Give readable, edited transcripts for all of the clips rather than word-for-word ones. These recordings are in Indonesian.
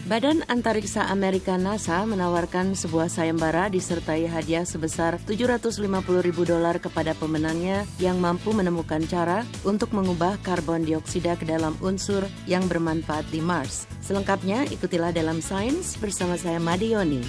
Badan Antariksa Amerika NASA menawarkan sebuah sayembara disertai hadiah sebesar $750.000 kepada pemenangnya yang mampu menemukan cara untuk mengubah karbon dioksida ke dalam unsur yang bermanfaat di Mars. Selengkapnya ikutilah dalam Sains bersama saya Madioni.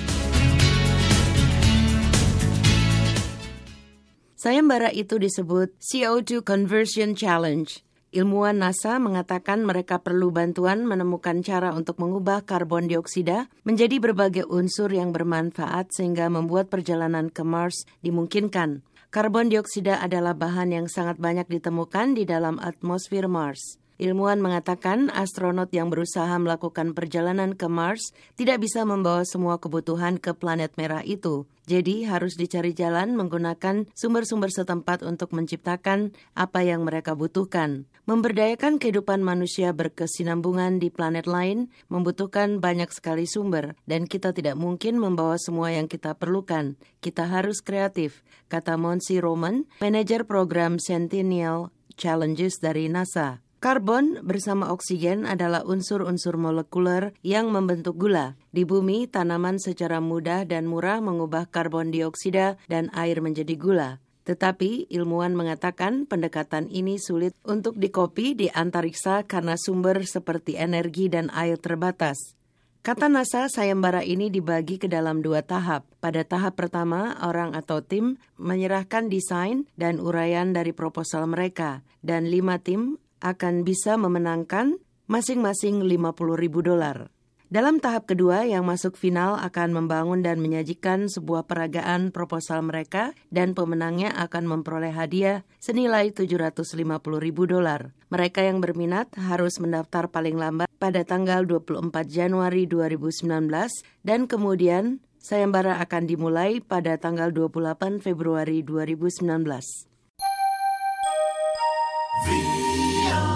Sayembara itu disebut CO2 Conversion Challenge. Ilmuwan NASA mengatakan mereka perlu bantuan menemukan cara untuk mengubah karbon dioksida menjadi berbagai unsur yang bermanfaat sehingga membuat perjalanan ke Mars dimungkinkan. Karbon dioksida adalah bahan yang sangat banyak ditemukan di dalam atmosfer Mars. Ilmuwan mengatakan astronot yang berusaha melakukan perjalanan ke Mars tidak bisa membawa semua kebutuhan ke planet merah itu. Jadi harus dicari jalan menggunakan sumber-sumber setempat untuk menciptakan apa yang mereka butuhkan. Memberdayakan kehidupan manusia berkesinambungan di planet lain membutuhkan banyak sekali sumber dan kita tidak mungkin membawa semua yang kita perlukan. Kita harus kreatif, kata Monsi Roman, manajer program Centennial Challenges dari NASA. Karbon bersama oksigen adalah unsur-unsur molekuler yang membentuk gula. Di bumi, tanaman secara mudah dan murah mengubah karbon dioksida dan air menjadi gula. Tetapi ilmuwan mengatakan pendekatan ini sulit untuk dikopi di antariksa karena sumber seperti energi dan air terbatas. Kata NASA, sayembara ini dibagi ke dalam 2 tahap. Pada tahap pertama, orang atau tim menyerahkan desain dan uraian dari proposal mereka, dan 5 tim akan bisa memenangkan masing-masing $50.000. Dalam tahap kedua yang masuk final akan membangun dan menyajikan sebuah peragaan proposal mereka dan pemenangnya akan memperoleh hadiah senilai $750.000. Mereka yang berminat harus mendaftar paling lambat pada tanggal 24 Januari 2019 dan kemudian sayembara akan dimulai pada tanggal 28 Februari 2019.